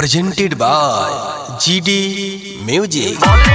presented by GD Music.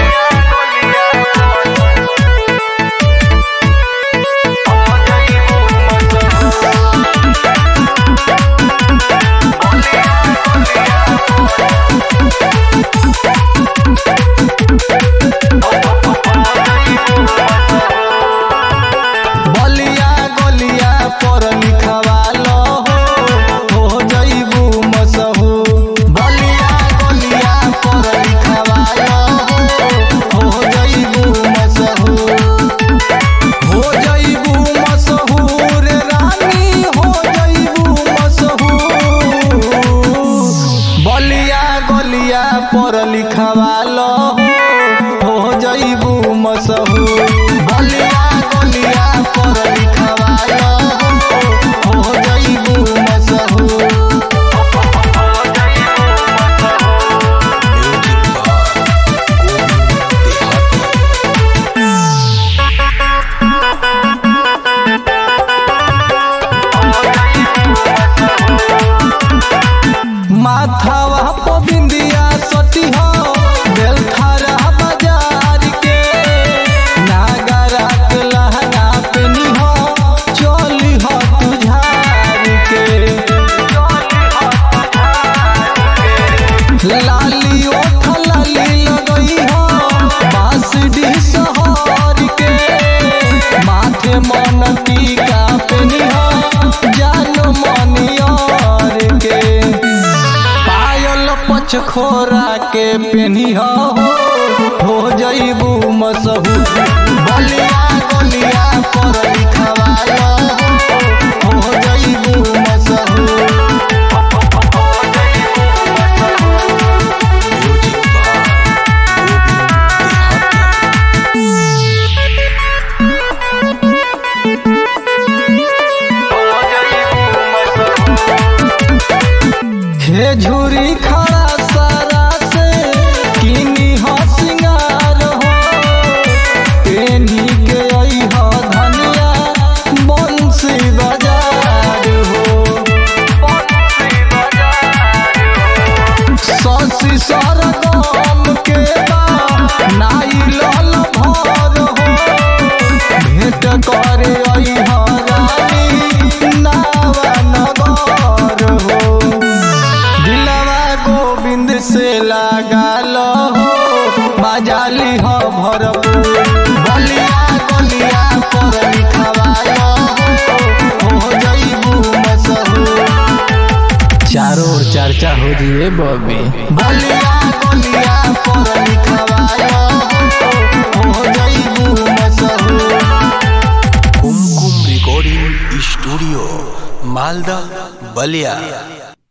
पर लिखवालो हो जइबू मशहूर। बलिया गलिया पर लिखवालो हो जइबू मशहूर। माथावा पर बिंदिया सती हो बेलथारा बाजार के नागरा के लहंगा पेनी हो चोली हो तुझार के लाली ओठ लाली लगई हो बांसुरी शहर के माथे मन टीका पेनी हो जानो मनियर के खोरा के पेनी हो जइबू मशहूर। बलिया गलिया पर लिखवालो हो जइबू मशहूर। हे झूरी खड़ा सारा से किनी हो सिंगार हो पेनी के आई हो धनिया बंसी बाजार हो। ससी सरगम के नाई लाल भर हो भेंट करे आई हो रानी नावा नगर हो। गोविंद से लगालो हो बाजाली हो भरपूर। बलिया गलिया पर लिखवालो हो जइबू मशहूर। चारों ओर चर्चा हो जिए बॉबी। बलिया गलिया पर लिखवालो हो जइबू मशहूर। कुमकुम रिकॉर्डिंग स्टूडियो मालदा बलिया।